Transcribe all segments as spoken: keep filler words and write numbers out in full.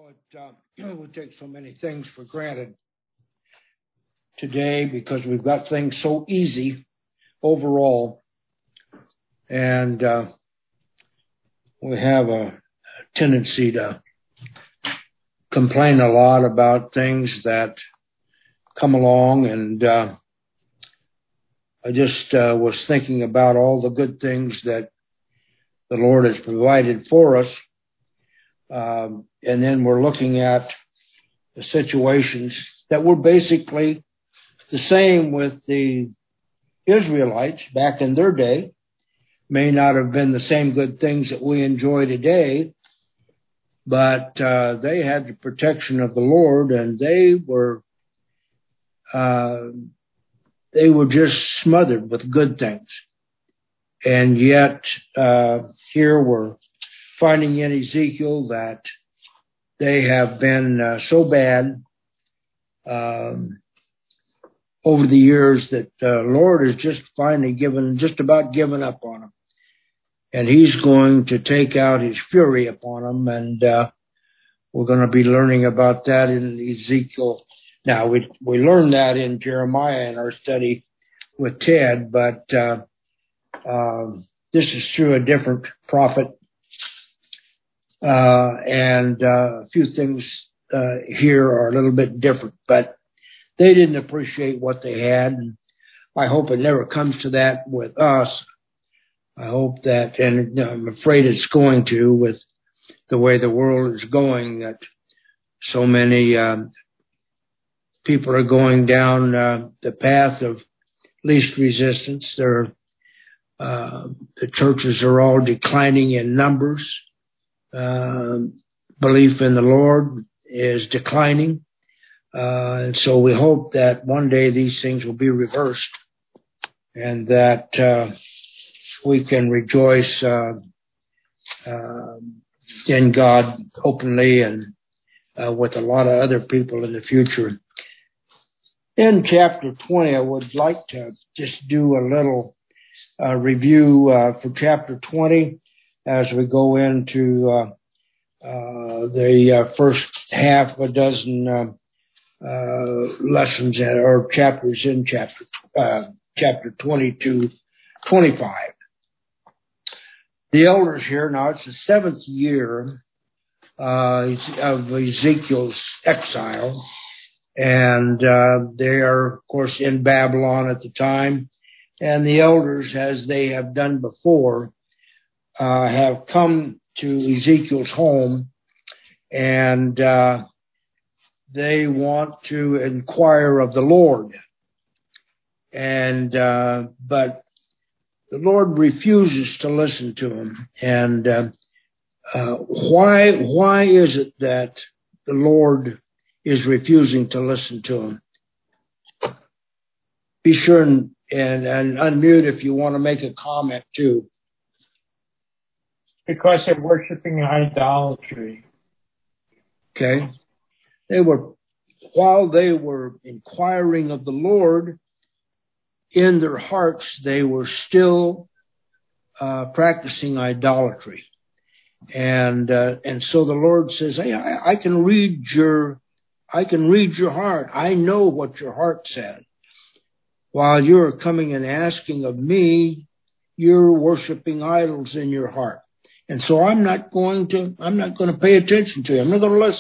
know, it, uh, we take so many things for granted today because we've got things so easy overall. And uh, we have a tendency to complain a lot about things that come along. And uh, I just uh, was thinking about all the good things that the Lord has provided for us. Um, and then we're looking at the situations that were basically the same with the Israelites back in their day. May not have been the same good things that we enjoy today, but uh, they had the protection of the Lord, and they were uh, they were just smothered with good things. And yet uh, here we're finding in Ezekiel that they have been uh, so bad um, over the years that the uh, Lord has just finally given, just about given up on them. And he's going to take out his fury upon them. And uh, we're going to be learning about that in Ezekiel. Now, we we learned that in Jeremiah in our study with Ted, but uh, uh, this is through a different prophet. Uh, and uh, a few things uh, here are a little bit different, but they didn't appreciate what they had. And I hope it never comes to that with us. I hope that, and I'm afraid it's going to, with the way the world is going, that so many um, people are going down uh, the path of least resistance. They're, uh, the churches are all declining in numbers. Uh, belief in the Lord is declining. Uh, and so we hope that one day these things will be reversed and that uh, we can rejoice uh, uh, in God openly and uh, with a lot of other people in the future. In chapter twenty, I would like to just do a little uh, review uh, for chapter twenty as we go into uh, uh, the uh, first half of a dozen uh, uh, lessons in, or chapters in chapter uh, chapter twenty-two, twenty-five. The elders here, now it's the seventh year uh, of Ezekiel's exile, and uh, they are, of course, in Babylon at the time. And the elders, as they have done before, uh, have come to Ezekiel's home, and uh, they want to inquire of the Lord. And uh, but the Lord refuses to listen to him. And uh, uh, why why is it that the Lord is refusing to listen to him? Be sure and, and, and unmute if you want to make a comment too. Because they're worshiping idolatry. Okay. They were, while they were inquiring of the Lord, in their hearts, they were still uh, practicing idolatry. And, uh, and so the Lord says, hey, I, I can read your, I can read your heart. I know what your heart said. While you're coming and asking of me, you're worshiping idols in your heart. And so I'm not going to, I'm not going to pay attention to you. I'm not going to listen.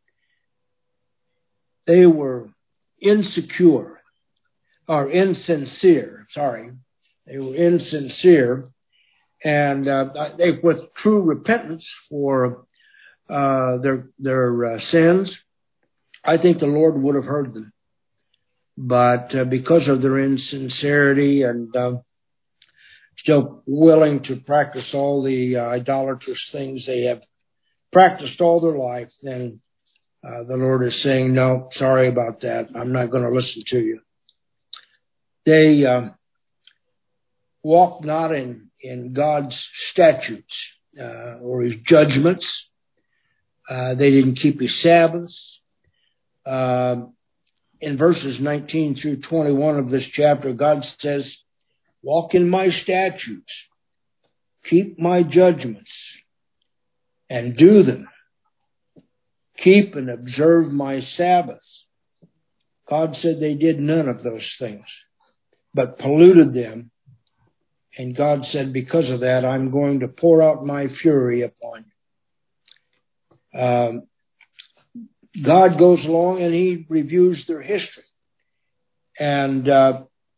They were insecure or insincere. Sorry. They were insincere. And uh, they, with true repentance for uh, their, their uh, sins, I think the Lord would have heard them. But uh, because of their insincerity and uh, still willing to practice all the uh, idolatrous things they have practiced all their life, then uh, the Lord is saying, no, sorry about that. I'm not going to listen to you. They uh, walk not in, in God's statutes uh, or his judgments. Uh, they didn't keep his Sabbaths. Uh, in verses nineteen through twenty-one of this chapter, God says, walk in my statutes, keep my judgments, and do them. keep and observe my Sabbaths. God said they did none of those things, but polluted them. And God said, because of that, I'm going to pour out my fury upon you. Um, God goes along and he reviews their history. And uh,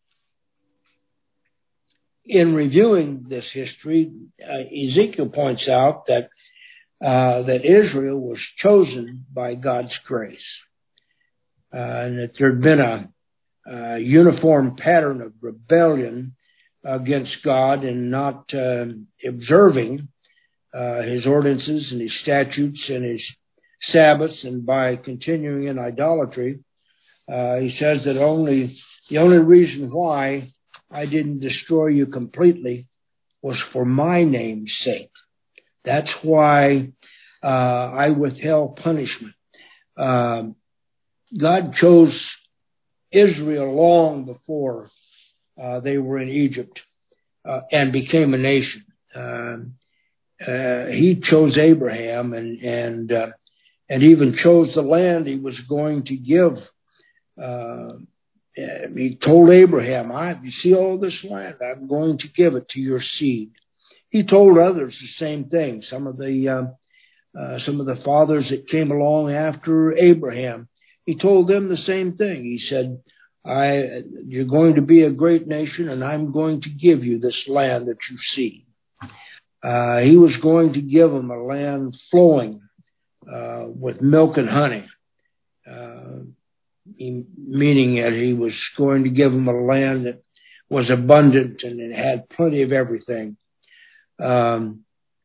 in reviewing this history, uh, Ezekiel points out that uh, that Israel was chosen by God's grace, uh, and that there had been a, a uniform pattern of rebellion against God and not uh, observing uh, his ordinances and his statutes and his Sabbaths, and by continuing in idolatry, uh, he says that only the only reason why I didn't destroy you completely was for my name's sake. That's why uh, I withheld punishment. Uh, God chose Israel long before uh, they were in Egypt uh, and became a nation. Uh, uh, he chose Abraham and and uh, and even chose the land he was going to give. Uh, he told Abraham, I, you see all this land, I'm going to give it to your seed. He told others the same thing. Some of the uh, uh, some of the fathers that came along after Abraham, he told them the same thing. He said, I, you're going to be a great nation, and I'm going to give you this land that you see. Uh, he was going to give them a land flowing uh, with milk and honey, uh, meaning that he was going to give them a land that was abundant and it had plenty of everything. Um,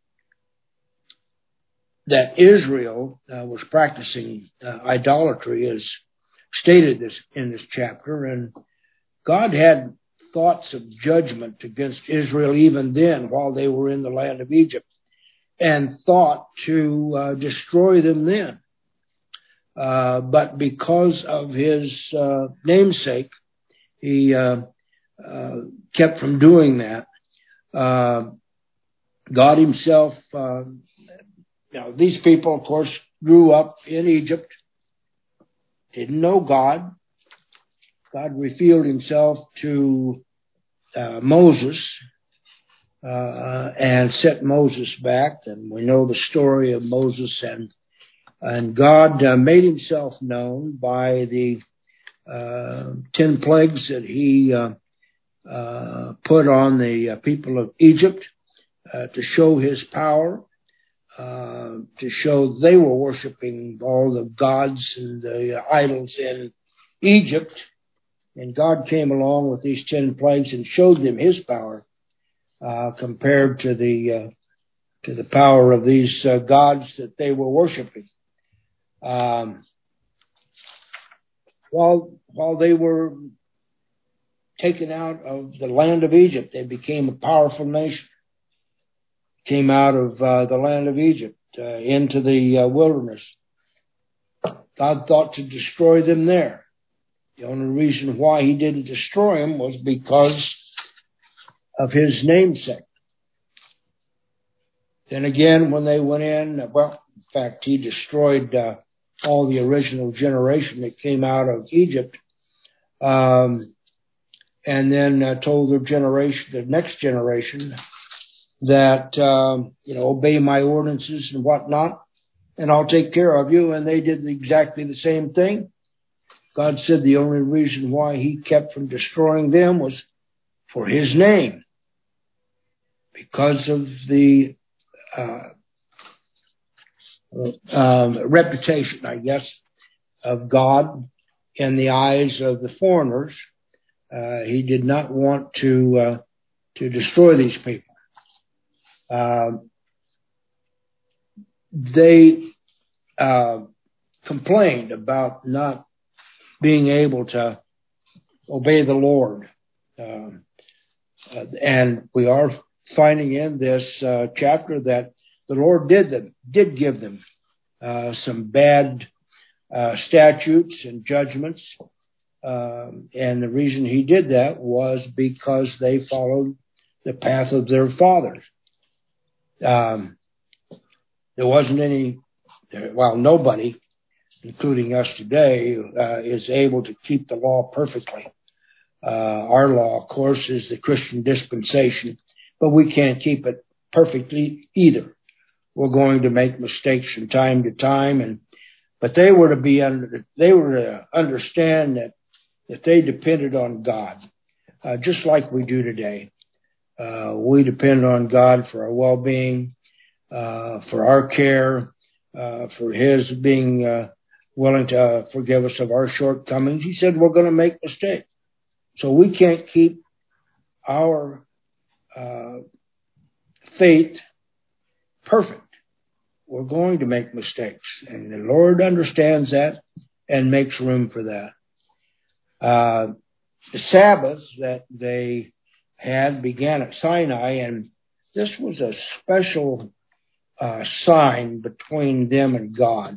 that Israel uh, was practicing uh, idolatry is stated this, in this chapter, and God had thoughts of judgment against Israel even then while they were in the land of Egypt, and thought to uh, destroy them then. Uh, but because of his uh, namesake, he uh, uh, kept from doing that. Uh, God himself, uh, you know, these people, of course, grew up in Egypt, didn't know God. God revealed himself to uh, Moses uh, and set Moses back, and we know the story of Moses, and and God uh, made himself known by the uh, ten plagues that he uh, uh, put on the uh, people of Egypt uh, to show his power, uh, to show they were worshiping all the gods and the idols in Egypt. And God came along with these ten plagues and showed them his power uh, compared to the uh, to the power of these uh, gods that they were worshiping. Um, while while they were taken out of the land of Egypt, they became a powerful nation. Came out of uh, the land of Egypt uh, into the uh, wilderness. God thought to destroy them there. The only reason why he didn't destroy them was because of his namesake. Then again, when they went in, well, in fact, he destroyed uh, all the original generation that came out of Egypt, um, and then uh, told their generation, the next generation, that, um, you know, obey my ordinances and whatnot, and I'll take care of you. And they did exactly the same thing. God said the only reason why he kept from destroying them was for his name, because of the uh, um, reputation, I guess, of God in the eyes of the foreigners. Uh, he did not want to uh, to destroy these people. Uh, they uh, complained about not being able to obey the Lord. Uh, uh, and we are finding in this uh, chapter that the Lord did them, did give them uh, some bad uh, statutes and judgments. Um, and the reason he did that was because they followed the path of their fathers. Um, there wasn't any, well, nobody including us today, uh, is able to keep the law perfectly. Uh, our law, of course, is the Christian dispensation, but we can't keep it perfectly either. We're going to make mistakes from time to time, and but they were to be under, they were to understand that that they depended on God, uh, just like we do today. Uh, we depend on God for our well-being, uh, for our care, uh, for His being uh, willing to uh, forgive us of our shortcomings. He said we're going to make mistakes, so we can't keep our uh, faith perfect. We're going to make mistakes, and the Lord understands that and makes room for that. Uh, the Sabbaths that they had began at Sinai, and this was a special uh, sign between them and God.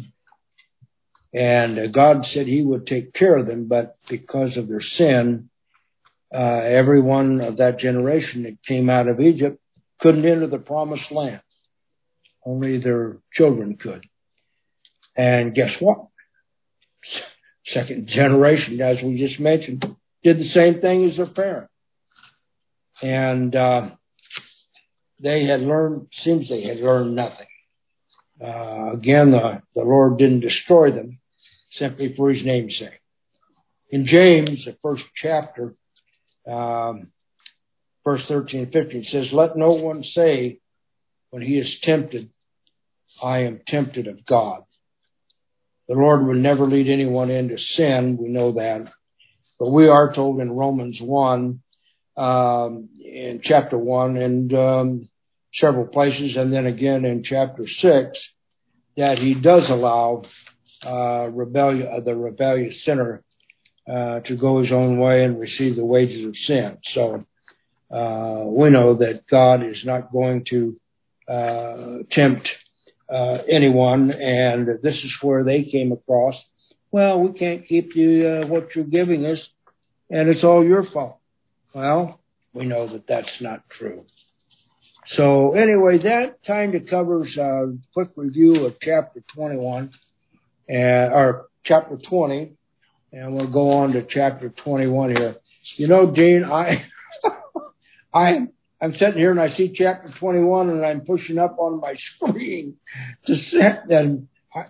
And uh, God said He would take care of them, but because of their sin, uh, everyone of that generation that came out of Egypt couldn't enter the promised land. Only their children could. And guess what? Second generation, as we just mentioned, did the same thing as their parents. And uh, they had learned, seems they had learned nothing. Uh, again, the, the Lord didn't destroy them simply for His name's sake. In James, the first chapter, um, verse thirteen and fifteen says, "Let no one say when he is tempted, I am tempted of God." The Lord would never lead anyone into sin. We know that. But we are told in Romans one, um, in chapter one, and um, several places, and then again in chapter six, that He does allow uh, rebellion, uh, the rebellious sinner uh, to go his own way and receive the wages of sin. So uh, we know that God is not going to uh, tempt uh, anyone, and this is where they came across, well, we can't keep you uh, what you're giving us, and it's all your fault. Well, we know that that's not true. So anyway, that kind of covers a quick review of chapter twenty-one, and, or chapter twenty, and we'll go on to chapter twenty-one here. You know, Dean, I, I, I'm sitting here and I see chapter twenty-one, and I'm pushing up on my screen to set. And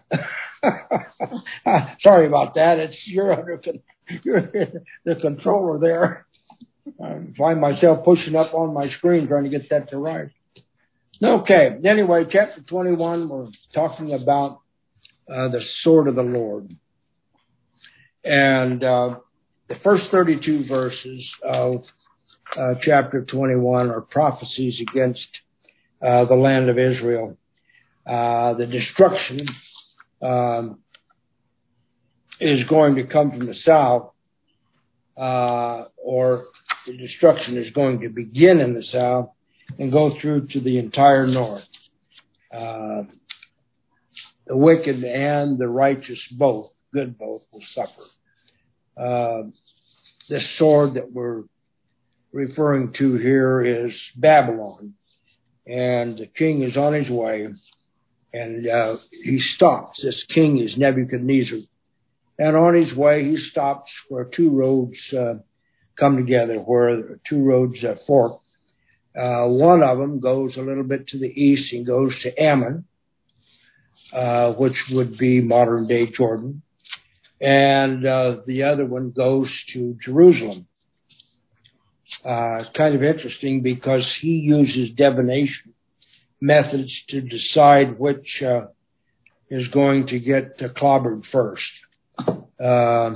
I, sorry about that. It's you're under you're the controller there. I find myself pushing up on my screen trying to get that to right. Okay. Anyway, chapter twenty-one, we're talking about uh, the sword of the Lord. And uh, the first thirty-two verses of uh, chapter twenty-one are prophecies against uh, the land of Israel. Uh, the destruction um, is going to come from the south, uh, or the destruction is going to begin in the south and go through to the entire north. Uh, the wicked and the righteous both, good both, will suffer. Uh, this sword that we're referring to here is Babylon, and the king is on his way, and uh, he stops. This king is Nebuchadnezzar, and on his way he stops where two roads uh, come together, where two roads uh, fork. Uh, one of them goes a little bit to the east and goes to Ammon, uh, which would be modern-day Jordan. And uh, the other one goes to Jerusalem. Uh, it's kind of interesting because he uses divination methods to decide which uh, is going to get uh, clobbered first. Uh,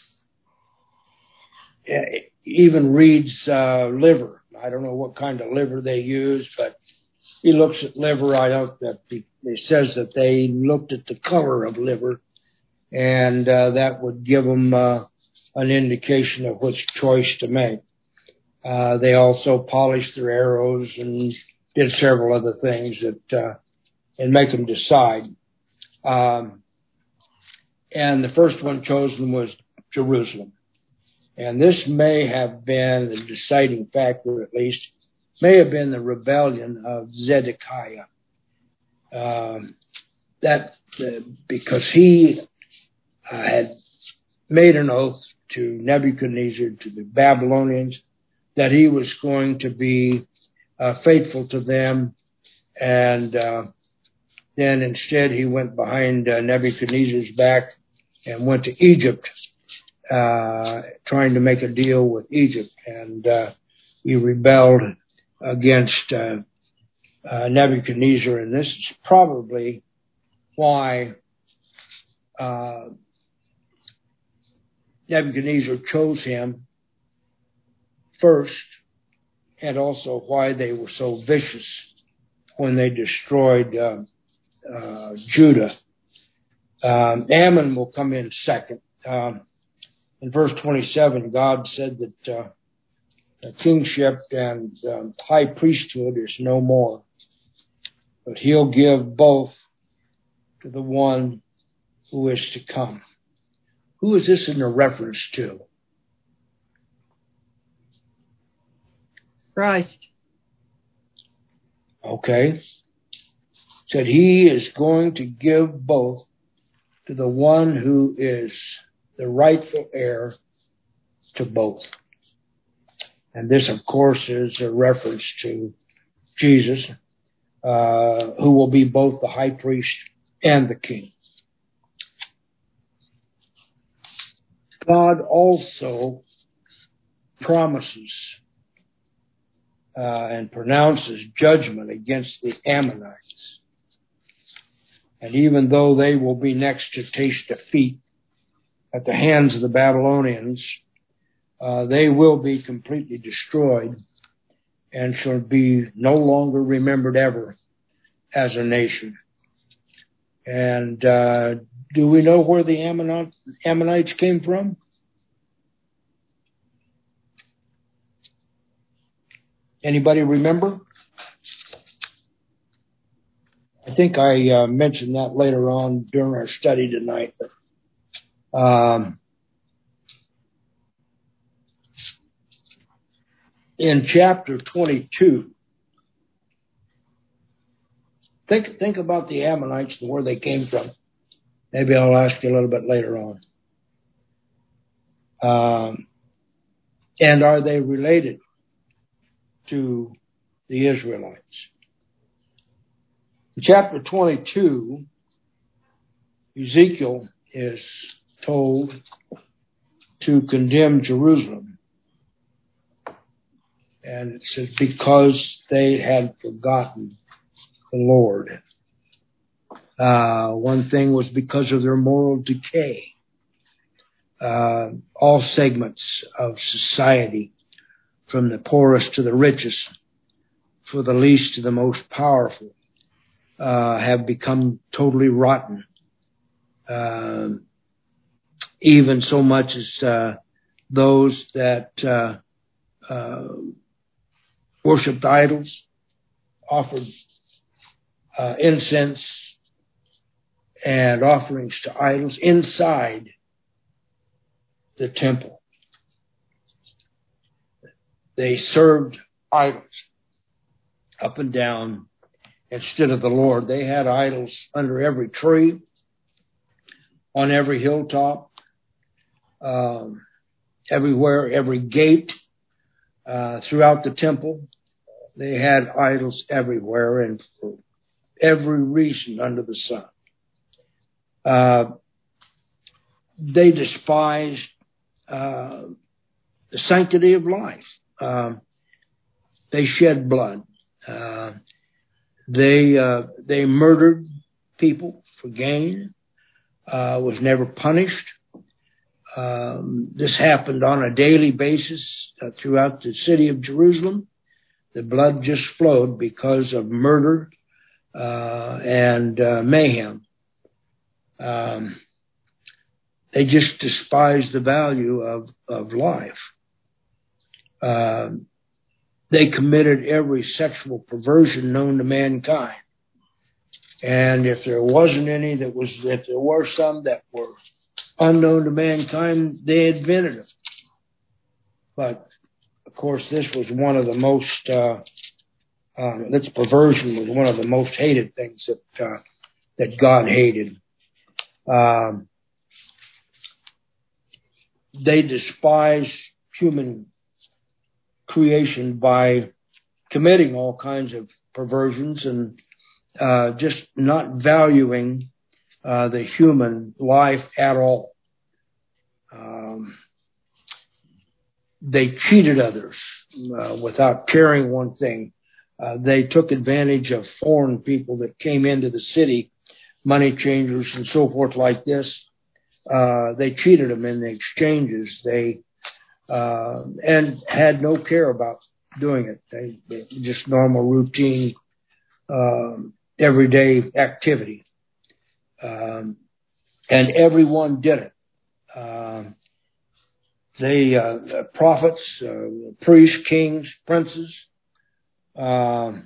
even reads uh, liver. I don't know what kind of liver they use, but he looks at liver. I don't. That he, he says that they looked at the color of liver, and uh, that would give them uh, an indication of which choice to make. Uh, they also polished their arrows and did several other things that uh, and make them decide. Um, and the first one chosen was Jerusalem. And this may have been the deciding factor, at least, may have been the rebellion of Zedekiah. Um, that uh, because he uh, had made an oath to Nebuchadnezzar, to the Babylonians, that he was going to be uh, faithful to them, and uh, then instead he went behind uh, Nebuchadnezzar's back and went to Egypt, uh, trying to make a deal with Egypt, and uh, he rebelled against uh, uh, Nebuchadnezzar, and this is probably why uh, Nebuchadnezzar chose him first, and also why they were so vicious when they destroyed uh, uh, Judah. Um, Ammon will come in second. Um, in verse twenty-seven, God said that uh, the kingship and um, high priesthood is no more, but he'll give both to the one who is to come. Who is this in a reference to? Christ. Okay. Said he is going to give both to the one who is the rightful heir to both. And this, of course, is a reference to Jesus, uh, who will be both the high priest and the king. God also promises uh, and pronounces judgment against the Ammonites. And even though they will be next to taste defeat at the hands of the Babylonians, uh, they will be completely destroyed and shall be no longer remembered ever as a nation. And uh, do we know where the Ammonites came from? Anybody remember? I think I uh, mentioned that later on during our study tonight. But, um, in chapter twenty-two, think think about the Ammonites and where they came from. Maybe I'll ask you a little bit later on. Um, and are they related to the Israelites? In chapter twenty-two, Ezekiel is told to condemn Jerusalem. And it says, because they had forgotten the Lord. Uh, one thing was because of their moral decay. Uh, all segments of society, from the poorest to the richest, for the least to the most powerful, uh, have become totally rotten. Uh, even so much as uh, those that uh, uh, worshipped idols, offered uh, incense and offerings to idols inside the temple. They served idols up and down instead of the Lord. They had idols under every tree, on every hilltop, um, everywhere, every gate, uh, throughout the temple. They had idols everywhere and for every reason under the sun. Uh, they despised uh, the sanctity of life. Um, they shed blood. Uh, they uh, they murdered people for gain. Uh, was never punished. Um, this happened on a daily basis uh, throughout the city of Jerusalem. The blood just flowed because of murder uh, and uh, mayhem. Um, they just despised the value of, of life. Uh, they committed every sexual perversion known to mankind. And if there wasn't any that was, if there were some that were unknown to mankind, they invented them. But of course, this was one of the most, uh, uh, this perversion was one of the most hated things that uh, that God hated. Um, they despise human creation by committing all kinds of perversions and uh, just not valuing uh, the human life at all. Um, they cheated others uh, without caring one thing. Uh, they took advantage of foreign people that came into the city, money changers and so forth like this. Uh, they cheated them in the exchanges. They uh, and had no care about doing it. They, they just normal, routine, um, everyday activity, um, and everyone did it. Um, they uh, prophets, uh, priests, kings, princes. Um,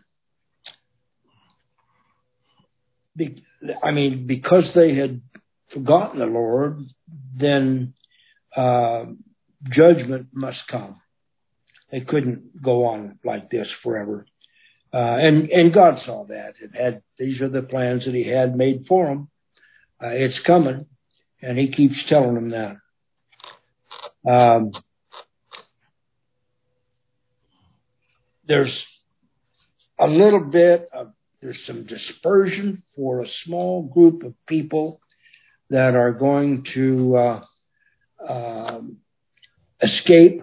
be, I mean, because they had forgotten the Lord, then uh, judgment must come. They couldn't go on like this forever. Uh, and, and God saw that. It had, these are the plans that he had made for them. Uh, it's coming, and he keeps telling them that. Um, there's a little bit of, there's some dispersion for a small group of people that are going to uh, um, escape.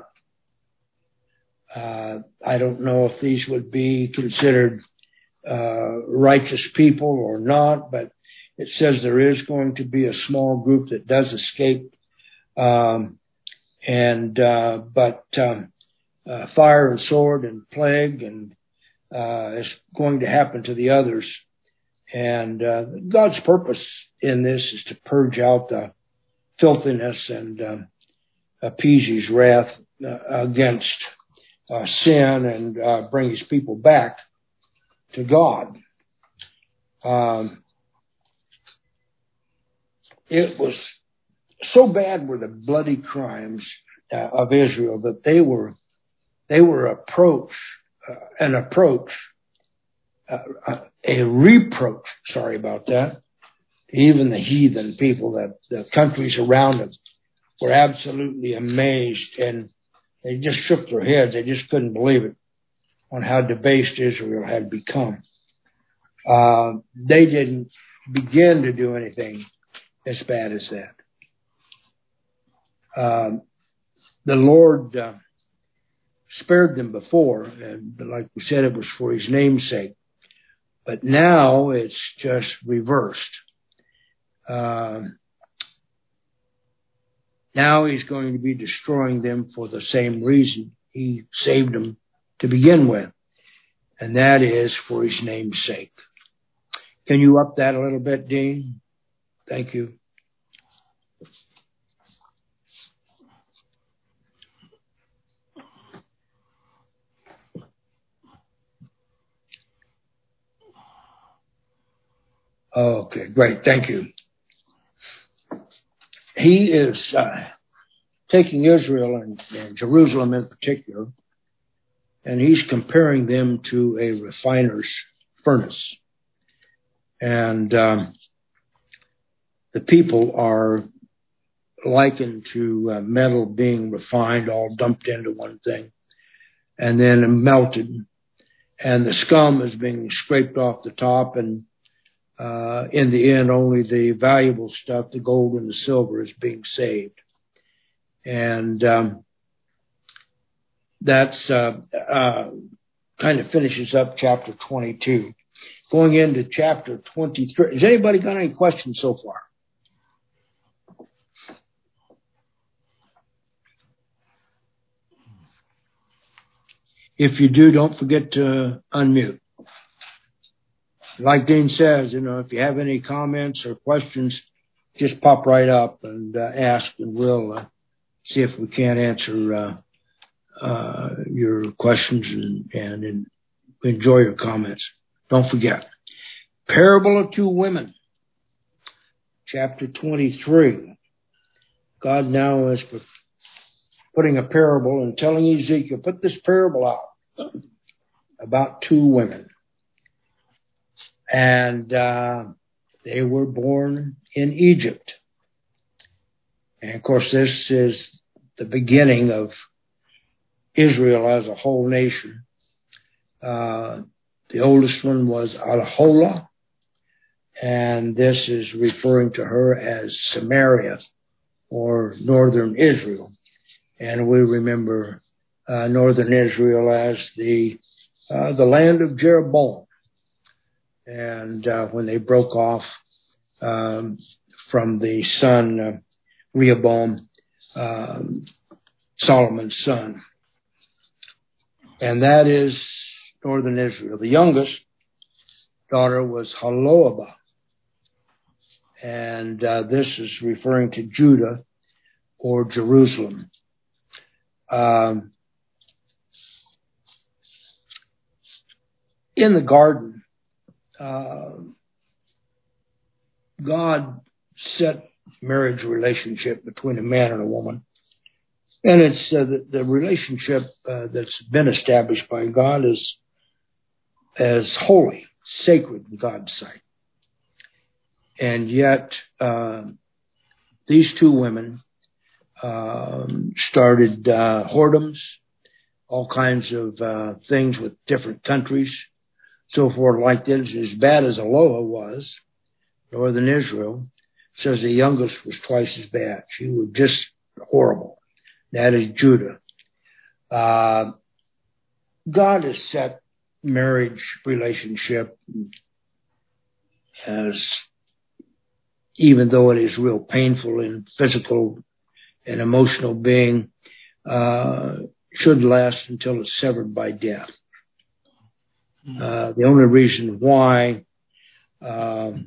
Uh, I don't know if these would be considered uh, righteous people or not, but it says there is going to be a small group that does escape. Um, and uh, but um, uh, fire and sword and plague and uh, is going to happen to the others. And uh, God's purpose in this is to purge out the filthiness and um, appease his wrath uh, against uh, sin and uh, bring his people back to God. Um, it was so bad were the bloody crimes uh, of Israel that they were they were approach uh, an approach uh, a reproach. Sorry about that. Even the heathen people, that the countries around them, were absolutely amazed, and they just shook their heads. They just couldn't believe it on how debased Israel had become. Uh, they didn't begin to do anything as bad as that. Um, the Lord uh, spared them before, and like we said, it was for his name's sake. But now it's just reversed. Um, now he's going to be destroying them for the same reason he saved them to begin with, and that is for his name's sake. Can you up that a little bit, Dean? Thank you. Okay, great. Thank you. He is uh, taking Israel and, and Jerusalem in particular, and he's comparing them to a refiner's furnace. And um, the people are likened to uh, metal being refined, all dumped into one thing, and then melted. And the scum is being scraped off the top, and Uh, in the end, only the valuable stuff, the gold and the silver, is being saved. And um, that's uh, uh, kind of finishes up chapter twenty-two. Going into chapter twenty-three. Has anybody got any questions so far? If you do, don't forget to unmute. Like Dean says, you know, if you have any comments or questions, just pop right up and uh, ask, and we'll uh, see if we can't answer uh, uh, your questions and, and, and enjoy your comments. Don't forget. Parable of Two Women, chapter twenty-three. God now is putting a parable and telling Ezekiel, put this parable out about two women. And uh, They were born in Egypt. And of course, this is the beginning of Israel as a whole nation. Uh, the oldest one was Alahola, and this is referring to her as Samaria, or northern Israel. And we remember uh, northern Israel as the uh, the land of Jeroboam. And uh, when they broke off um, from the son uh, Rehoboam, um, Solomon's son. And that is northern Israel. The youngest daughter was Haloabah. And uh, this is referring to Judah or Jerusalem. Um, in the garden, uh, God set marriage relationship between a man and a woman. And it's uh, the, the relationship uh, that's been established by God is as holy, sacred in God's sight. And yet, uh, these two women um, started uh, whoredoms, all kinds of uh, things with different countries, so forth like this. As bad as Aloha was, northern Israel, says the youngest was twice as bad. She was just horrible. That is Judah. Uh, God has set marriage relationship as, even though it is real painful in physical and emotional being, uh, should last until it's severed by death. Uh, the only reason why um,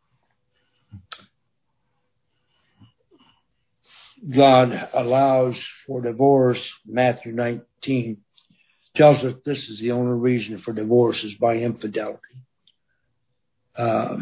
God allows for divorce, Matthew nineteen, tells us this is the only reason for divorce is by infidelity. Uh,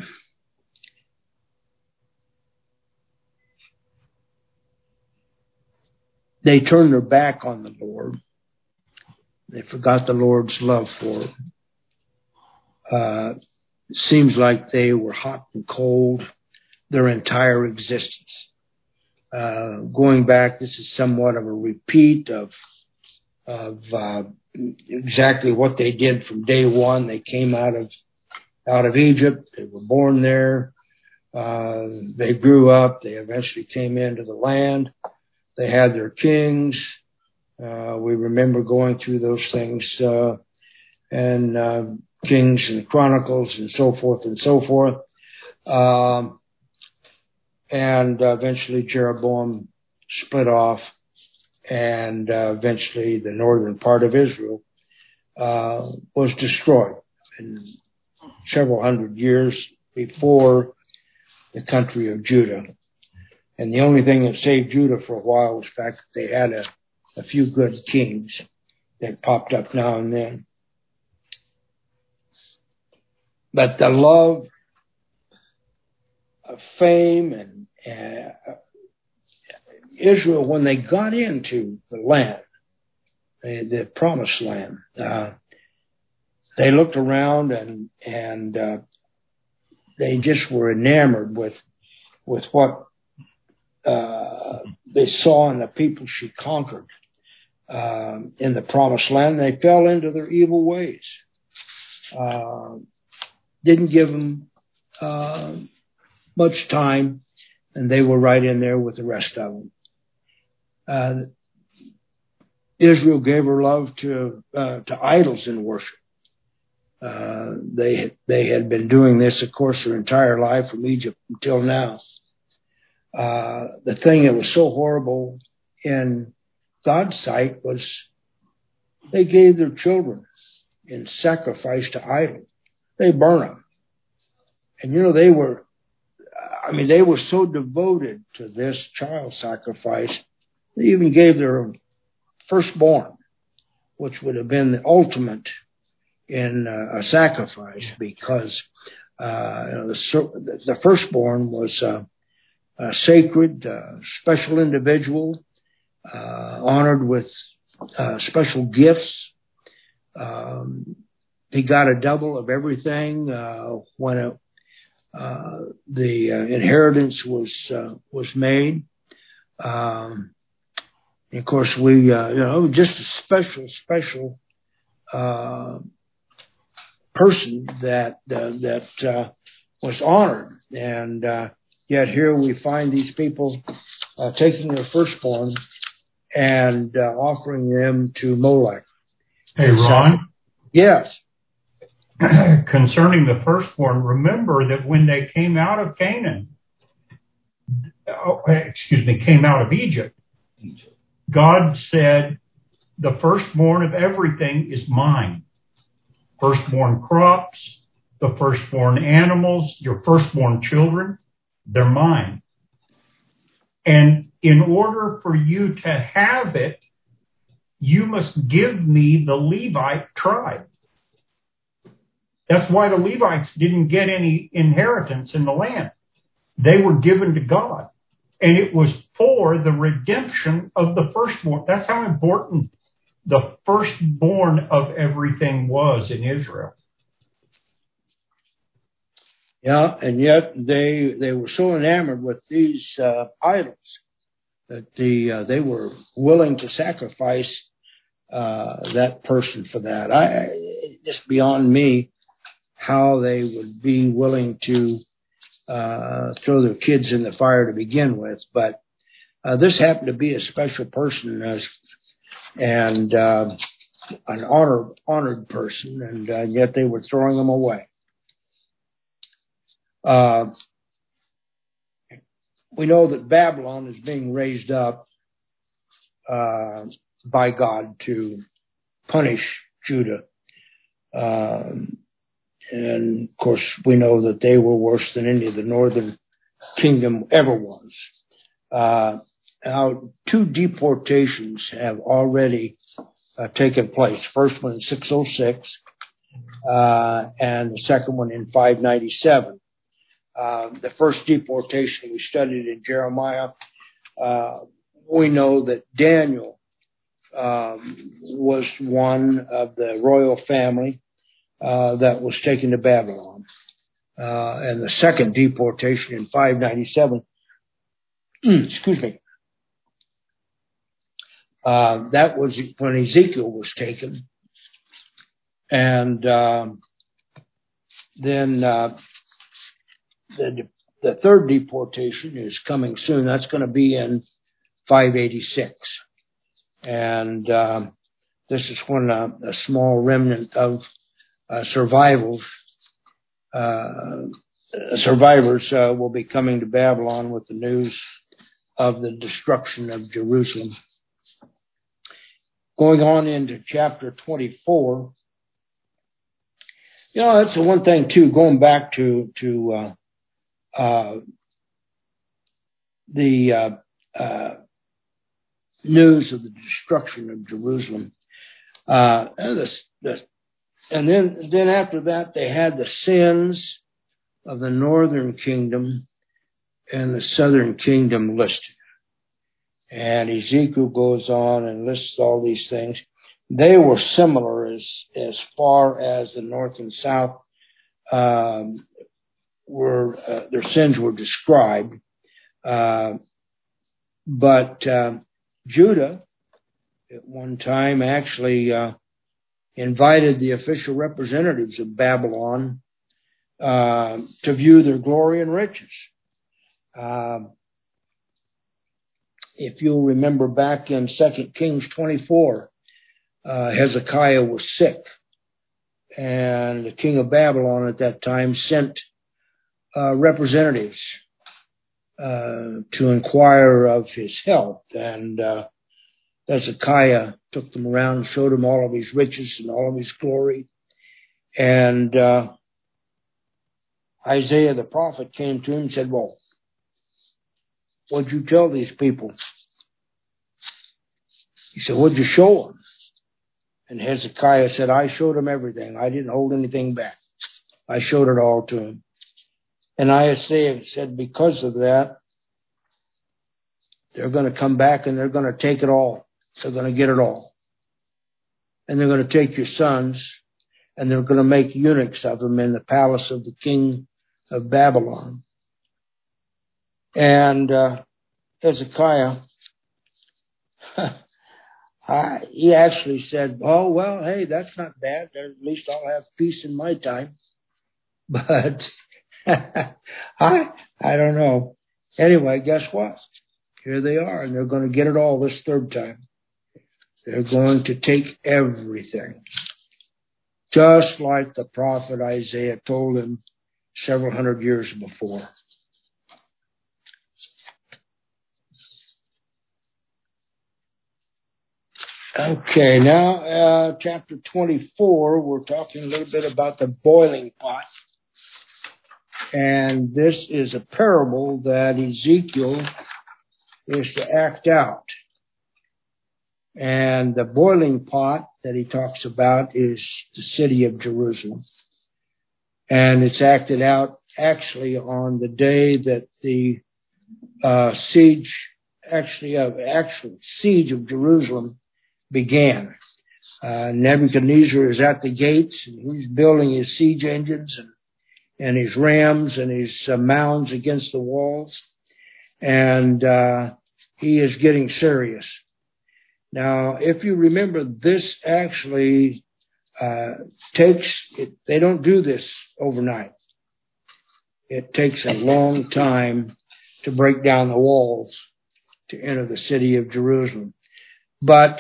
they turned their back on the Lord. They forgot the Lord's love for them. Uh, it seems like they were hot and cold their entire existence. Uh, going back, this is somewhat of a repeat of of uh, exactly what they did from day one. They came out of out of Egypt. They were born there. Uh, they grew up. They eventually came into the land. They had their kings. Uh, we remember going through those things uh, and uh, Kings and Chronicles and so forth and so forth. Um, and uh, eventually Jeroboam split off, and uh, eventually the northern part of Israel uh, was destroyed in several hundred years before the country of Judah. And the only thing that saved Judah for a while was the fact that they had a, a few good kings that popped up now and then. But the love of fame and uh, Israel, when they got into the land, the, the promised land, uh, they looked around and and uh, they just were enamored with with what uh, they saw in the people she conquered uh, in the promised land. They fell into their evil ways. Uh, didn't give them uh, much time, and they were right in there with the rest of them. Uh, Israel gave her love to uh, to idols in worship. Uh, they they had been doing this, of course, their entire life from Egypt until now. Uh, the thing that was so horrible in God's sight was they gave their children in sacrifice to idols. They burned them, and you know they were. I mean, they were so devoted to this child sacrifice. They even gave their firstborn, which would have been the ultimate in uh, a sacrifice, because uh, you know, the, the firstborn was uh, a sacred, uh, special individual, uh, honored with uh, special gifts. Um, he got a double of everything uh, when it uh, the uh, inheritance was uh, was made. Um, and of course, we uh, you know just a special special uh, person that uh, that uh, was honored, and uh, yet here we find these people uh, taking their firstborn and uh, offering them to Molech. Hey, Ron. Yes. Concerning the firstborn, remember that when they came out of Canaan, oh, excuse me, came out of Egypt, God said, the firstborn of everything is mine. Firstborn crops, the firstborn animals, your firstborn children, they're mine. And in order for you to have it, you must give me the Levite tribe. That's why the Levites didn't get any inheritance in the land. They were given to God. And it was for the redemption of the firstborn. That's how important the firstborn of everything was in Israel. Yeah, and yet they they were so enamored with these uh, idols that the uh, they were willing to sacrifice uh, that person for that. I just beyond me how they would be willing to uh, throw their kids in the fire to begin with. But uh, this happened to be a special person as, and uh, an honored honored person, and uh, yet they were throwing them away. Uh, we know that Babylon is being raised up uh, by God to punish Judah. Um, and, of course, we know that they were worse than any of the northern kingdom ever was. Uh, now, two deportations have already uh, taken place. First one in six oh six uh, and the second one in five ninety-seven. Uh, the first deportation we studied in Jeremiah, uh, we know that Daniel um, was one of the royal family uh, that was taken to Babylon. Uh, and the second deportation in five ninety-seven, excuse me, uh, that was when Ezekiel was taken. And um, then uh, The, the third deportation is coming soon. That's going to be in five eighty-six. And um, this is when a, a small remnant of uh, survivals, uh, survivors uh, will be coming to Babylon with the news of the destruction of Jerusalem. Going on into chapter twenty-four, you know, that's the one thing, too, going back to, to uh, Uh, the uh, uh, news of the destruction of Jerusalem, uh, and, the, the, and then then after that they had the sins of the northern kingdom and the southern kingdom listed, and Ezekiel goes on and lists all these things. They were similar as as far as the north and south. Um, were uh, their sins were described, uh, but uh, Judah at one time actually uh, invited the official representatives of Babylon uh, to view their glory and riches. Uh, if you'll remember back in Second Kings twenty-four, uh, Hezekiah was sick, and the king of Babylon at that time sent Uh, representatives uh, to inquire of his health, and uh, Hezekiah took them around and showed them all of his riches and all of his glory. And uh, Isaiah the prophet came to him and said, "Well, what'd you tell these people?" He said, "What'd you show them?" And Hezekiah said, "I showed them everything. I didn't hold anything back. I showed it all to them." And Isaiah said, because of that, they're going to come back and they're going to take it all. They're going to get it all. And they're going to take your sons and they're going to make eunuchs of them in the palace of the king of Babylon. And uh, Hezekiah, I, he actually said, oh, well, hey, that's not bad. At least I'll have peace in my time. But I, I don't know. Anyway, guess what? Here they are, and they're going to get it all this third time. They're going to take everything. Just like the prophet Isaiah told him several hundred years before. Okay, now uh, chapter twenty-four, we're talking a little bit about the boiling pot. And this is a parable that Ezekiel is to act out. And the boiling pot that he talks about is the city of Jerusalem. And it's acted out actually on the day that the uh, siege, actually, uh, actual siege of Jerusalem began. Uh, Nebuchadnezzar is at the gates, and he's building his siege engines and, and his rams and his uh, mounds against the walls. And uh, he is getting serious. Now, if you remember, this actually uh, takes, it, they don't do this overnight. It takes a long time to break down the walls to enter the city of Jerusalem. But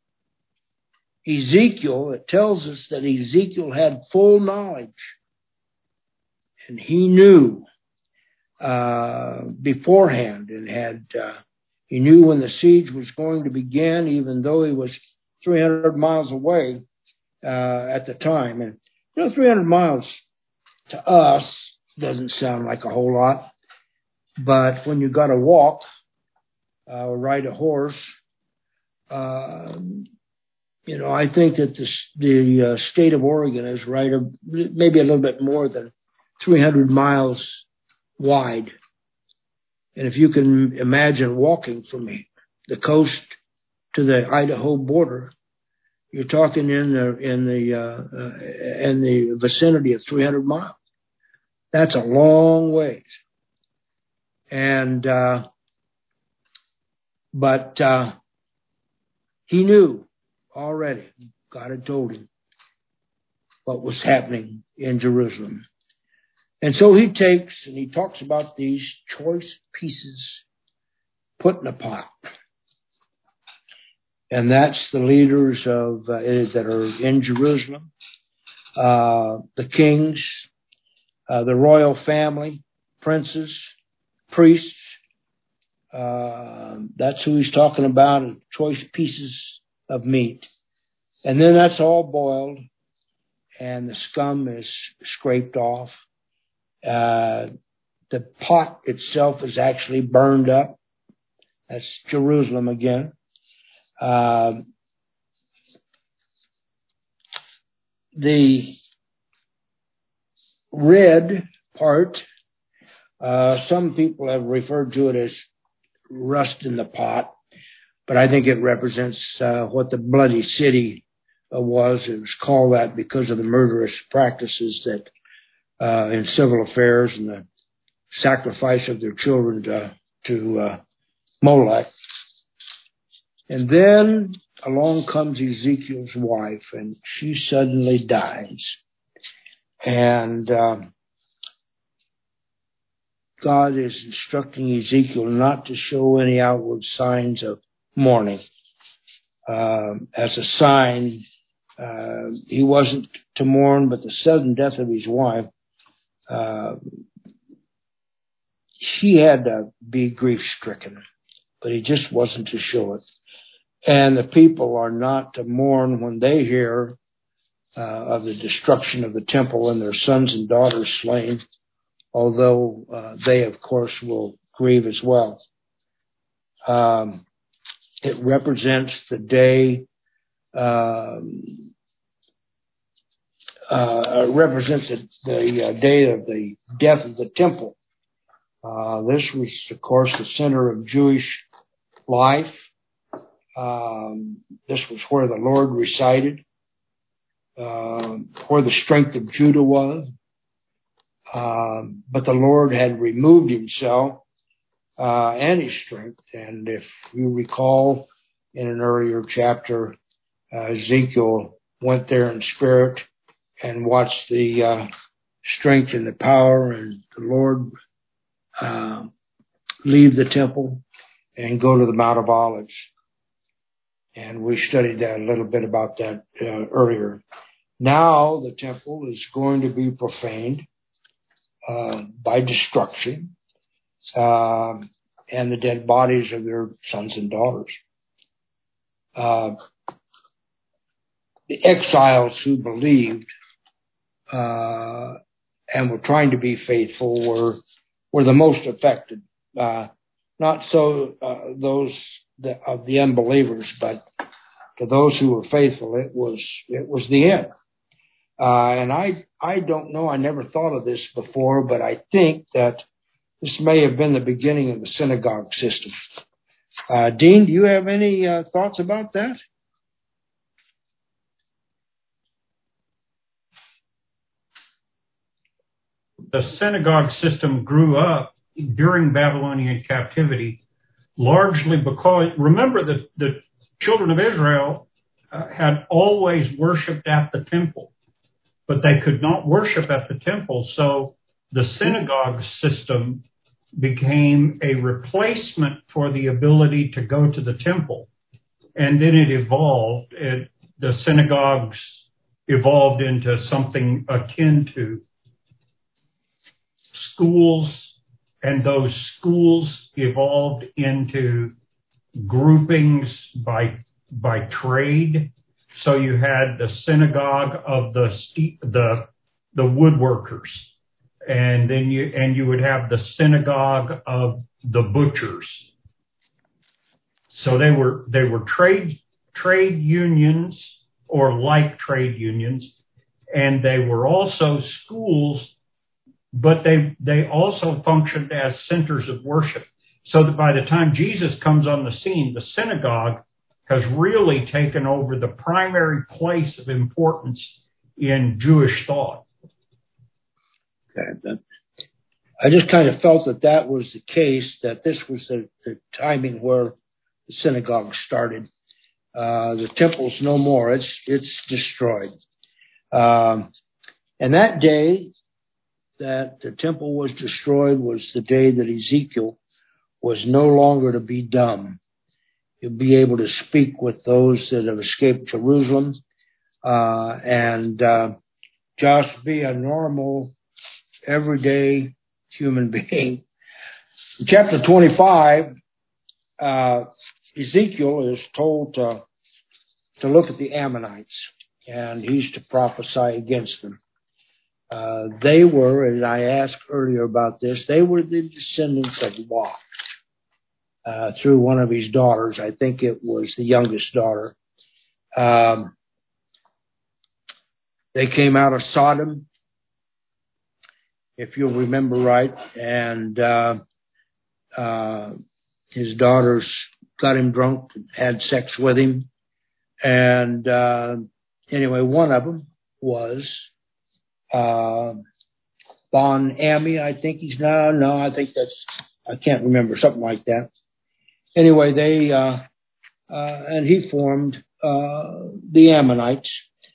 Ezekiel, it tells us that Ezekiel had full knowledge. And he knew uh, beforehand and had... Uh, He knew when the siege was going to begin, even though he was three hundred miles away uh, at the time. And, you know, three hundred miles to us doesn't sound like a whole lot. But when you got to walk uh, or ride a horse, uh, you know, I think that the, the uh, state of Oregon is right, a, maybe a little bit more than three hundred miles wide. And if you can imagine walking from the coast to the Idaho border, you're talking in the in the uh, uh, in the vicinity of three hundred miles. That's a long ways. And uh, but uh, he knew already. God had told him what was happening in Jerusalem. And so he takes and he talks about these choice pieces put in a pot. And that's the leaders of uh, that are in Jerusalem, uh, the kings, uh, the royal family, princes, priests. Uh, that's who he's talking about, choice pieces of meat. And then that's all boiled, and the scum is scraped off. Uh, the pot itself is actually burned up. That's Jerusalem again. Uh, the red part, uh, some people have referred to it as rust in the pot, but I think it represents uh, what the bloody city uh, was. It was called that because of the murderous practices that Uh, in civil affairs and the sacrifice of their children to, to uh, Molech. And then along comes Ezekiel's wife, and she suddenly dies. And um, God is instructing Ezekiel not to show any outward signs of mourning. Uh, as a sign, uh, he wasn't to mourn, but the sudden death of his wife, Uh, she had to be grief-stricken, but he just wasn't to show it. And the people are not to mourn when they hear uh, of the destruction of the temple and their sons and daughters slain, although uh, they, of course, will grieve as well. Um, it represents the day um, Uh, represents the, the uh, day of the death of the temple. Uh, this was, of course, the center of Jewish life. Um, this was where the Lord resided, uh, where the strength of Judah was. Um, but the Lord had removed himself uh, and his strength. And if you recall, in an earlier chapter, uh, Ezekiel went there in spirit and watched the uh, strength and the power and the Lord uh, leave the temple and go to the Mount of Olives. And we studied that a little bit about that uh, earlier. Now the temple is going to be profaned uh, by destruction uh, and the dead bodies of their sons and daughters. Uh, the exiles who believed uh, and were trying to be faithful were were the most affected. Uh, not so uh, those the, of the unbelievers, but to those who were faithful, it was it was the end. Uh, and I I don't know. I never thought of this before, but I think that this may have been the beginning of the synagogue system. Uh, Dean, do you have any uh, thoughts about that? The synagogue system grew up during Babylonian captivity, largely because, remember, that the children of Israel uh, had always worshipped at the temple, but they could not worship at the temple. So the synagogue system became a replacement for the ability to go to the temple. And then it evolved. It, the synagogues evolved into something akin to schools, and those schools evolved into groupings by by trade. So you had the synagogue of the the the woodworkers, and then you and you would have the synagogue of the butchers. So they were they were trade trade unions or like trade unions, and they were also schools, but they they also functioned as centers of worship. So that by the time Jesus comes on the scene, the synagogue has really taken over the primary place of importance in Jewish thought. Okay. I just kind of felt that that was the case, that this was the, the timing where the synagogue started. Uh, the temple's no more. It's, it's destroyed. Um, and that day that the temple was destroyed was the day that Ezekiel was no longer to be dumb. He'll be able to speak with those that have escaped Jerusalem, uh, and, uh, just be a normal, everyday human being. In chapter twenty-five, uh, Ezekiel is told to, to look at the Ammonites, and he's to prophesy against them. Uh, they were, and I asked earlier about this, they were the descendants of Lot, uh, through one of his daughters. I think it was the youngest daughter. Um, they came out of Sodom, if you'll remember right, and uh, uh, his daughters got him drunk and had sex with him. And uh, anyway, one of them was uh, Bon Ami, I think he's now. No, I think that's, I can't remember, something like that. Anyway, they, uh, uh, and he formed uh, the Ammonites.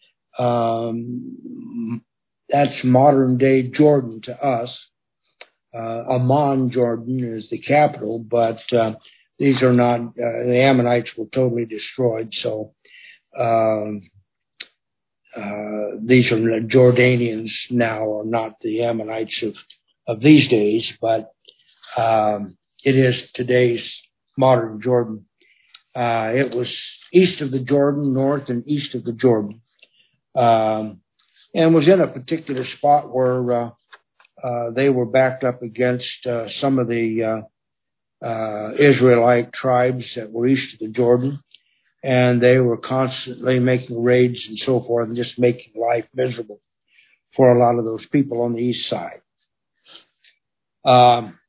Um, that's modern day Jordan to us. Uh, Amman, Jordan is the capital, but uh, these are not, uh, the Ammonites were totally destroyed. So um, uh, these are Jordanians now, or not the Ammonites of, of these days, but um, it is today's modern Jordan. Uh, it was east of the Jordan, north and east of the Jordan, um, and was in a particular spot where uh, uh, they were backed up against uh, some of the uh, uh, Israelite tribes that were east of the Jordan, and they were constantly making raids and so forth and just making life miserable for a lot of those people on the east side. Um,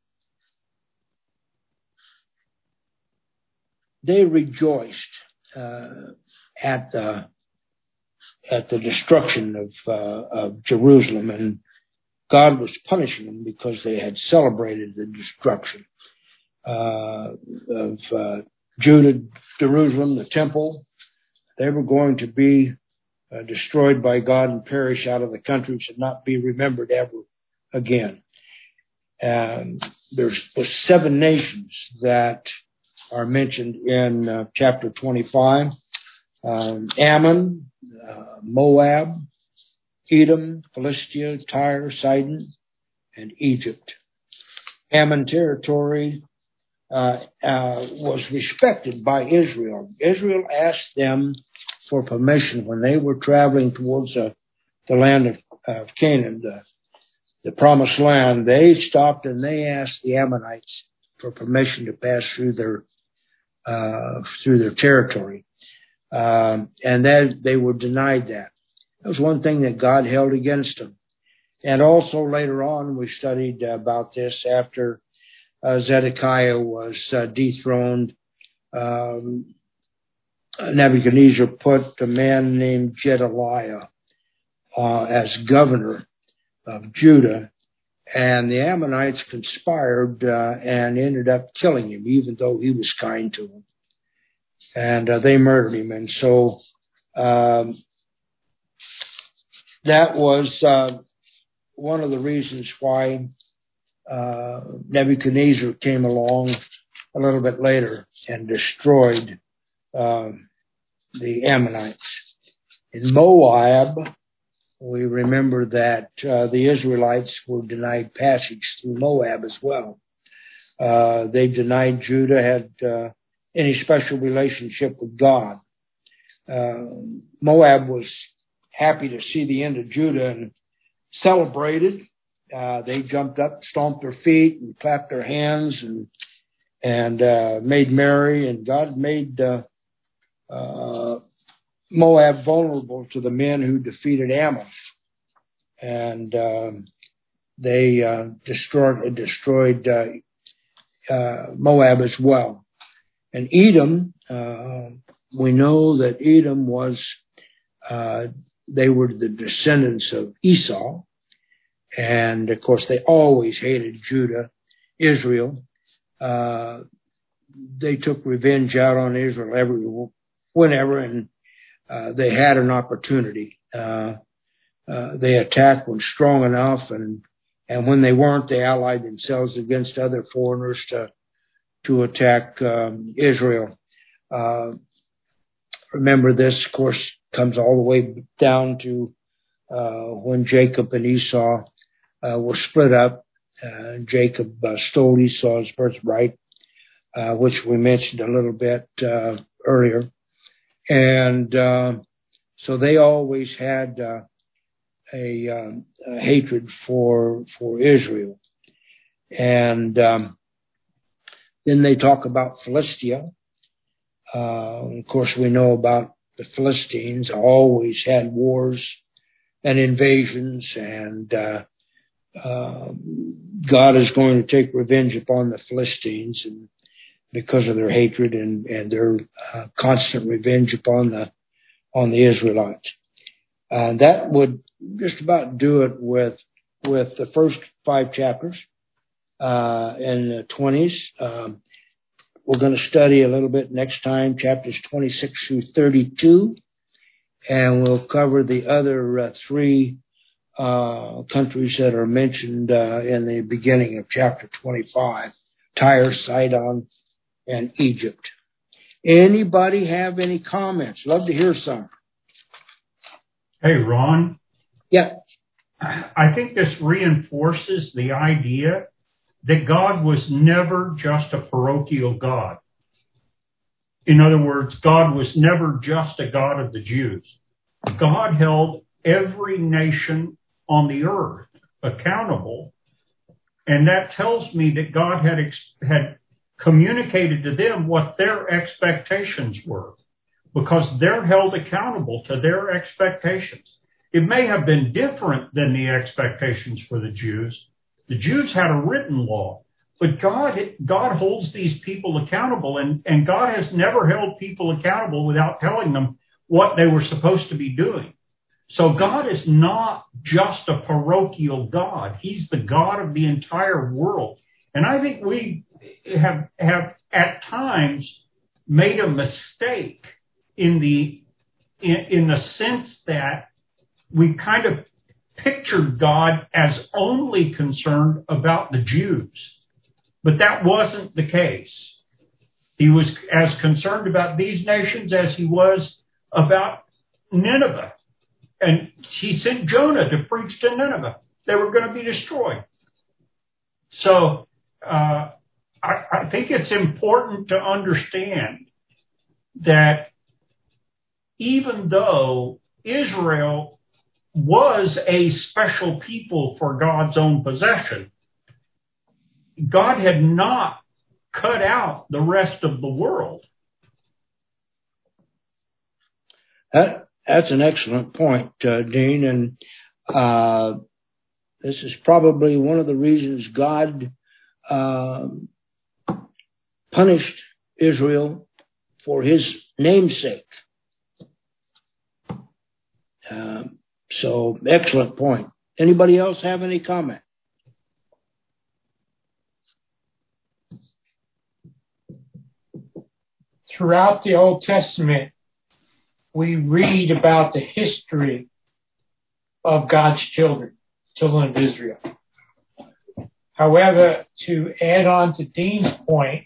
they rejoiced uh, at the at the destruction of uh, of Jerusalem, and God was punishing them because they had celebrated the destruction uh, of uh, Judah, Jerusalem, the temple. They were going to be uh, destroyed by God and perish out of the country, should not be remembered ever again. And there's the seven nations that are mentioned in uh, chapter twenty-five. Um, Ammon, uh, Moab, Edom, Philistia, Tyre, Sidon, and Egypt. Ammon territory uh, uh, was respected by Israel. Israel asked them for permission when they were traveling towards uh, the land of, of Canaan, the, the promised land. They stopped and they asked the Ammonites for permission to pass through their uh, through their territory, um, and then they were denied that. That was one thing that God held against them. And also later on, we studied about this after uh, Zedekiah was uh, dethroned. Um, Nebuchadnezzar put a man named Gedaliah uh, as governor of Judah, and the Ammonites conspired uh, and ended up killing him, even though he was kind to them. And uh, they murdered him. And so um, that was uh, one of the reasons why uh, Nebuchadnezzar came along a little bit later and destroyed uh, the Ammonites. In Moab, we remember that uh, the Israelites were denied passage through Moab as well. Uh, they denied Judah had uh, any special relationship with God. Uh, Moab was happy to see the end of Judah and celebrated. Uh, they jumped up, stomped their feet, and clapped their hands, and and uh, made merry. And God made uh, uh, Moab vulnerable to the men who defeated Ammon, and um, they uh, destroyed destroyed uh, uh, Moab as well. And Edom, uh, we know that Edom was uh, they were the descendants of Esau, and of course they always hated Judah, Israel. Uh, they took revenge out on Israel every whenever, and uh, they had an opportunity. Uh, uh, they attacked when strong enough, and and when they weren't, they allied themselves against other foreigners to to attack um, Israel. Uh, remember, this, of course, comes all the way down to uh, when Jacob and Esau uh, were split up. Uh, Jacob uh, stole Esau's birthright, uh, which we mentioned a little bit uh, earlier. And uh, so they always had uh, a, um, a hatred for for Israel. And um, then they talk about Philistia. Uh, of course, we know about the Philistines. Always had wars and invasions, and uh, uh, God is going to take revenge upon the Philistines, and because of their hatred and, and their uh, constant revenge upon the on the Israelites. And that would just about do it with with the first five chapters uh, in the twenties. Um, we're going to study a little bit next time, chapters twenty-six through thirty-two, and we'll cover the other uh, three uh, countries that are mentioned uh, in the beginning of chapter twenty-five, Tyre, Sidon, and Egypt. Anybody have any comments? Love to hear some. Hey, Ron. Yeah. I think this reinforces the idea that God was never just a parochial God. In other words, God was never just a God of the Jews. God held every nation on the earth accountable, and that tells me that God had had communicated to them what their expectations were, because they're held accountable to their expectations. It may have been different than the expectations for the Jews. The Jews had a written law, but God, God holds these people accountable, and, and God has never held people accountable without telling them what they were supposed to be doing. So God is not just a parochial God. He's the God of the entire world. And I think we have, have at times made a mistake in the, in, in the sense that we kind of pictured God as only concerned about the Jews. But that wasn't the case. He was as concerned about these nations as he was about Nineveh. And he sent Jonah to preach to Nineveh. They were going to be destroyed. So uh, I, I think it's important to understand that even though Israel was a special people for God's own possession, God had not cut out the rest of the world. That, that's an excellent point, uh, Dean. And uh, this is probably one of the reasons God uh, punished Israel for his namesake. Uh, so, excellent point. Anybody else have any comment? Throughout the Old Testament, we read about the history of God's children, children of Israel. However, to add on to Dean's point,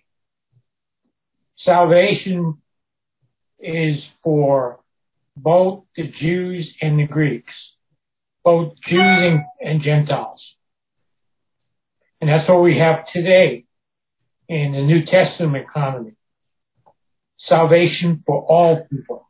salvation is for both the Jews and the Greeks, both Jews and, and Gentiles. And that's what we have today in the New Testament economy. Salvation for all people.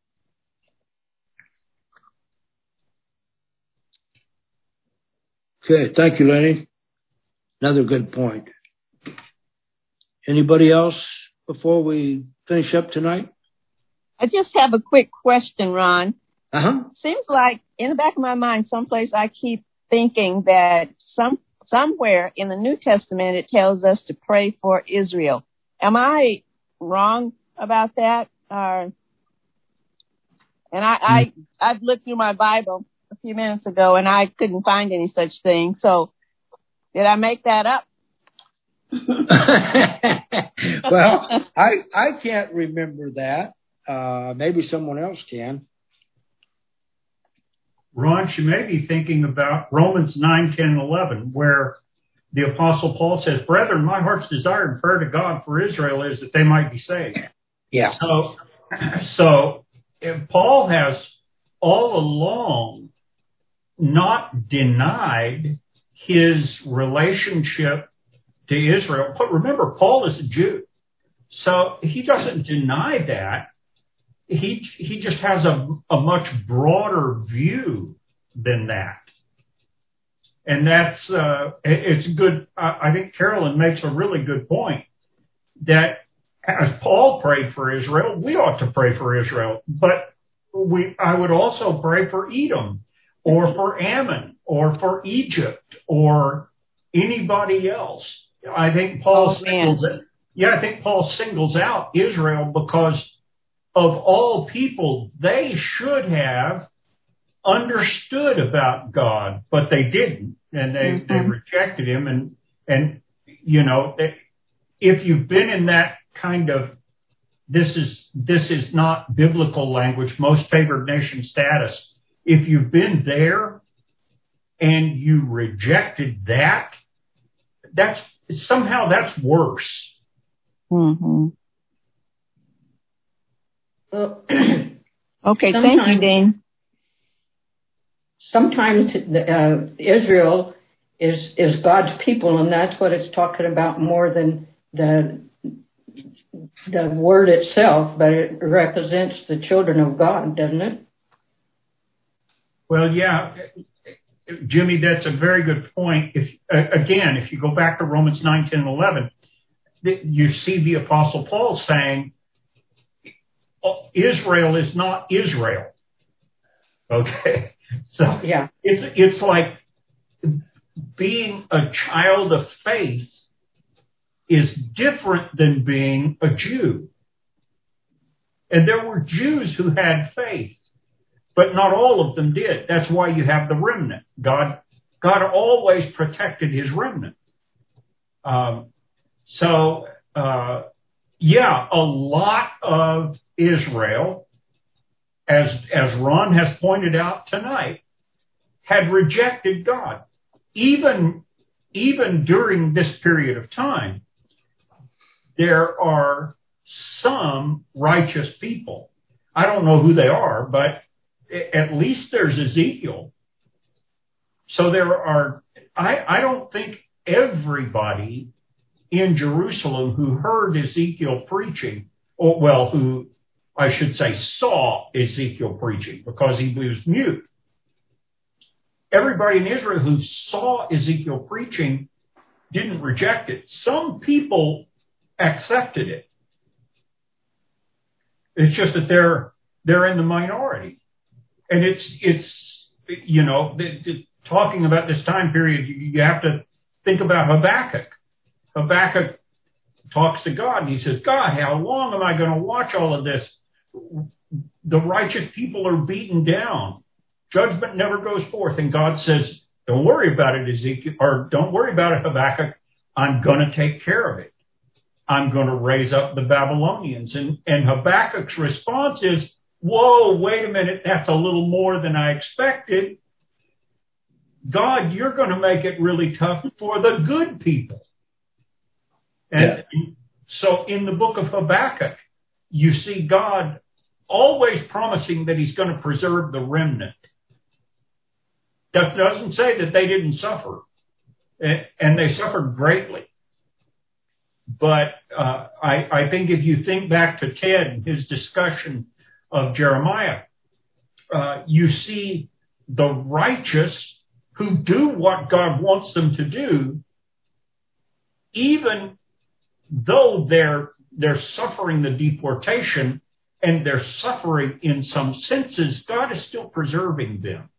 Okay, thank you, Lenny. Another good point. Anybody else before we finish up tonight? I just have a quick question, Ron. Uh-huh. Seems like in the back of my mind, someplace I keep thinking that some somewhere in the New Testament it tells us to pray for Israel. Am I wrong about that? Uh, and I, I, I've looked through my Bible a few minutes ago and I couldn't find any such thing. So did I make that up? Well, I, I can't remember that. Uh, maybe someone else can. Ron, you may be thinking about Romans nine, ten, and eleven, where the Apostle Paul says, "Brethren, my heart's desire and prayer to God for Israel is that they might be saved." Yeah. So, so if Paul has all along not denied his relationship to Israel. But remember, Paul is a Jew. So he doesn't deny that. He he just has a, a much broader view than that. And that's, uh, it's good. I think Carolyn makes a really good point that as Paul prayed for Israel, we ought to pray for Israel. But we, I would also pray for Edom or for Ammon or for Egypt or anybody else. I think Paul oh, singles it. Yeah, I think Paul singles out Israel because of all people, they should have understood about God, but they didn't, and they, mm-hmm. they rejected him. And, and, you know, if you've been in that kind of, this is, this is not biblical language, most favored nation status. If you've been there and you rejected that, that's somehow that's worse. Mm-hmm. Well, okay, thank you, Dean. Sometimes uh, Israel is is God's people, and that's what it's talking about more than the the word itself, but it represents the children of God, doesn't it? Well, yeah, Jimmy, that's a very good point. If uh, again, if you go back to Romans nine, ten, and eleven, you see the Apostle Paul saying, Israel is not Israel. Okay? So yeah. it's it's like being a child of faith is different than being a Jew. And there were Jews who had faith, but not all of them did. That's why you have the remnant. God, God always protected his remnant. Um, so, uh, yeah, a lot of Israel, as, as Ron has pointed out tonight, had rejected God. Even, even during this period of time, there are some righteous people. I don't know who they are, but at least there's Ezekiel. So there are, I, I don't think everybody in Jerusalem who heard Ezekiel preaching, or well, who I should say saw Ezekiel preaching because he was mute. Everybody in Israel who saw Ezekiel preaching didn't reject it. Some people accepted it. It's just that they're they're in the minority, and it's it's you know the, the, talking about this time period, you, you have to think about Habakkuk. Habakkuk talks to God and he says, God, how long am I going to watch all of this? The righteous people are beaten down. Judgment never goes forth. And God says, don't worry about it, Ezekiel, or don't worry about it, Habakkuk. I'm going to take care of it. I'm going to raise up the Babylonians. And, and Habakkuk's response is, whoa, wait a minute, that's a little more than I expected. God, you're going to make it really tough for the good people. And yeah. So in the book of Habakkuk, you see God always promising that he's going to preserve the remnant. That doesn't say that they didn't suffer, and they suffered greatly. But uh, I, I think if you think back to Ted and his discussion of Jeremiah, uh, you see the righteous who do what God wants them to do, even though they're they're suffering the deportation and they're suffering in some senses, God is still preserving them.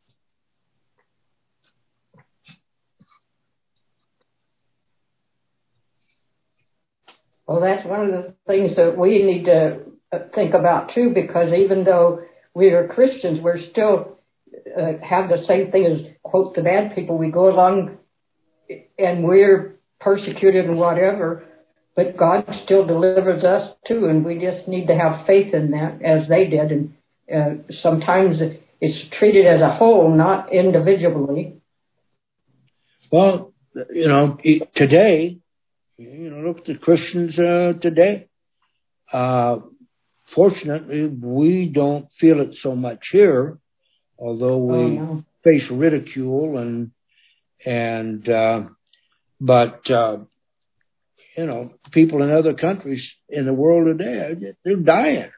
Well, that's one of the things that we need to think about too, because even though we are Christians, we're still uh, have the same thing as, quote, the bad people. We go along and we're persecuted and whatever, but God still delivers us too, and we just need to have faith in that as they did. And uh, sometimes it's treated as a whole, not individually. Well, you know, today, you know, look at the Christians uh, today. Uh, fortunately, we don't feel it so much here, although we oh, no. face ridicule and and uh, but uh, you know, people in other countries in the world today, they're dying.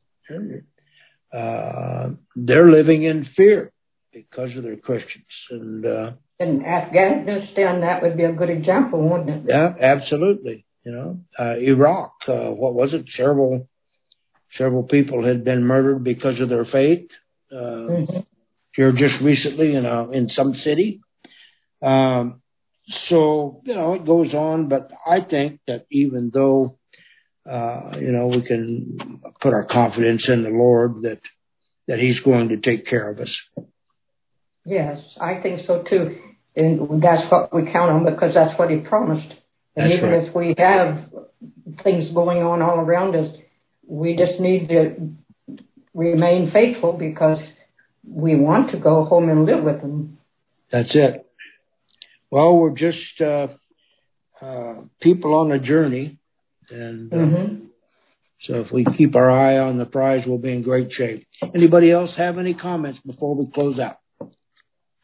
Uh, they're living in fear because of their Christians. And uh, in Afghanistan, that would be a good example, wouldn't it? Yeah, absolutely. You know, uh, Iraq, uh, what was it? Several, several people had been murdered because of their faith. Uh, mm-hmm. Here just recently in a, in some city. Um, so, you know, it goes on, but I think that even though, uh, you know, we can put our confidence in the Lord that, that he's going to take care of us. Yes, I think so too. And that's what we count on, because that's what he promised. And that's even right. If we have things going on all around us, we just need to remain faithful because we want to go home and live with him. That's it. Well, we're just uh, uh, people on a journey. And uh, mm-hmm. So if we keep our eye on the prize, we'll be in great shape. Anybody else have any comments before we close out?